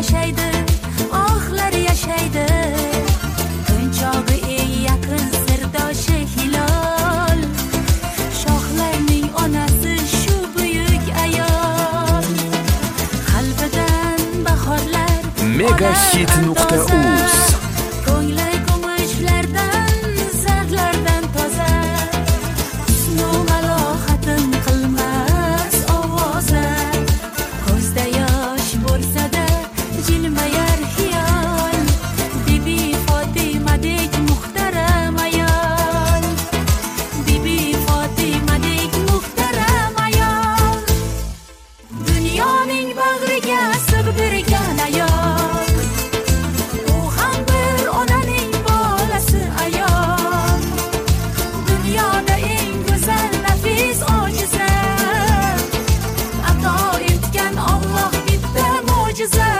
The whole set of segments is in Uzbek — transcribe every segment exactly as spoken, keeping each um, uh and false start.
yashaydi, oxlar yashaydi. O'yinchog'i eng yaqin sirdoshi hilol, shoxlarning onasi shu buyuk ayol. Qalbidan bahorlar megahit nuqta uz ko'ngli kumushlardan, zardlardan toza. Husnu malohatin qilmas ovoza, ko'zda yosh bo'lsa-da jilmayar xiyol. Bibi Fotimadek muhtaram ayol, Bibi Fotimadek muhtaram ayol. Dunyoning bag'riga sig'dirgan ayol, u ham bir onaning bolasi ayol. Dunyoda eng go'zal, nafis ojiza, ato etgan Alloh bitta mo'jiza.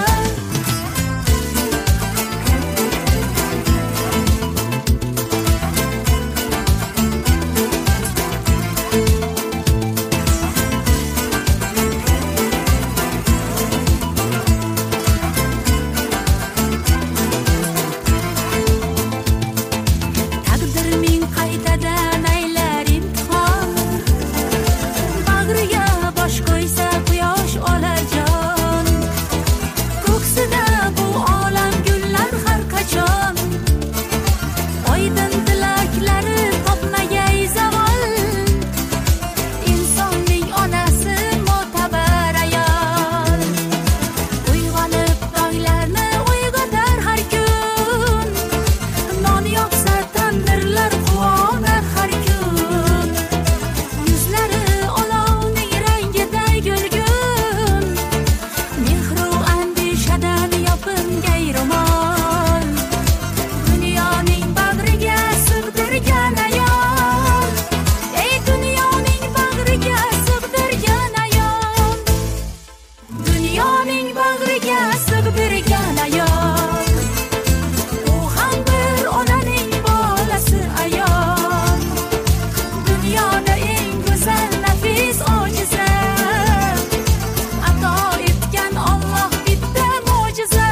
Taqdir ming qaytadan aylar imtihon, bag'riga bosh qo'ysa quyosh olar jon. Ko'ksida bu olam gullar har qachon, oydin tilaklari topmagay zavol. Insonning onasi mo'tabar ayol, uyg'onib tonglarni uyg'otar har kun. Non yopsa tandirlar quvonar har kun. Yuzlari olovning rangida gulgun, mehru andishadan yopingay ro'mol. Dunyoning bag'riga sig'dirgan ayol, ey dunyoning bag'riga sig'dirgan ayol. Dunyoning bag'riga sig'dirgan ayol, u ham bir onaning bolasi ayol. Dunyoda eng go'zal, nafis ojiza, ato etgan Alloh bitta mo'jiza.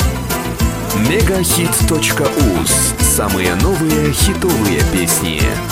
megahit точка уз. Самые новые хитовые песни.